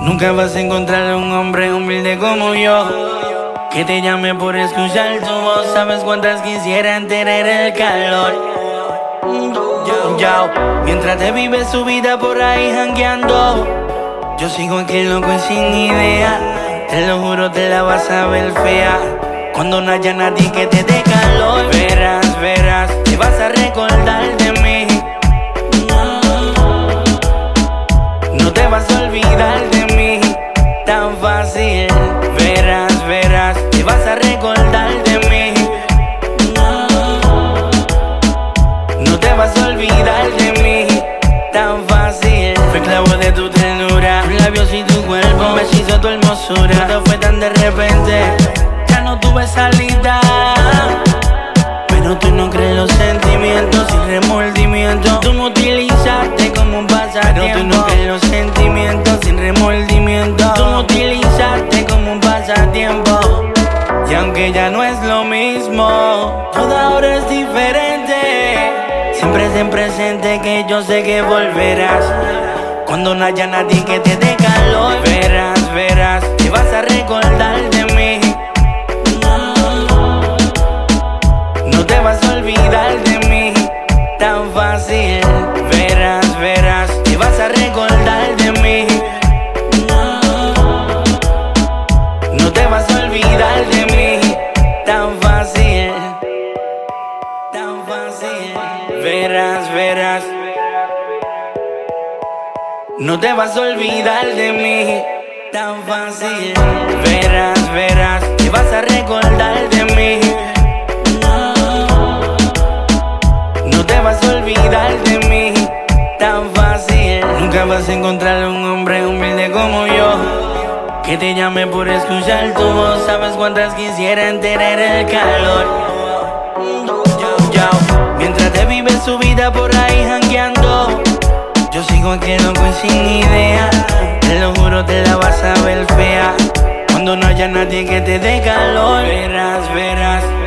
Nunca vas a encontrar un hombre humilde como yo, que te llame por escuchar tu voz. Sabes cuántas quisieran tener el calor. Mientras te vive su vida por ahí jangueando, yo sigo aquí loco y sin idea. Te lo juro, te la vas a ver fea cuando no haya nadie que te dé calor. Verás, verás, te vas a recordar de mí. No te vas a olvidar de mí tan fácil. Verás, verás, te vas a recordar de mí. No te vas a olvidar de mí tan fácil. Fue clavo de tu ternura, tus labios y tu cuerpo, un besito, tu hermosura. Todo fue tan de repente, ya no tuve salida. Pero tú no crees los sentimientos sin remordimiento. Tú me utilizaste como un pasatiempo. Pero tú no crees los sentimientos sin remordimiento. Tú me utilizaste como un pasatiempo. Y aunque ya no es lo mismo, todo ahora es diferente. Siempre ten presente que yo sé que volverás cuando no haya nadie que te dé calor. Verás, verás, te vas a recordar de mí. No te vas a olvidar de mí tan fácil. Verás, verás, te vas a recordar de mí. No te vas a olvidar de mí tan fácil. Tan fácil. Verás, verás. No te vas a olvidar de mí tan fácil. Verás, verás, te vas a recordar de mí. No te vas a olvidar de mí tan fácil. Nunca vas a encontrar un hombre humilde como yo, que te llame por escuchar tu voz. Sabes cuántas quisieran tener el calor. Mientras te vive su vida por ahí jangueando, yo sigo aquí loco y sin idea. Te lo juro, te la vas a ver fea cuando no haya nadie que te dé calor. Verás, verás.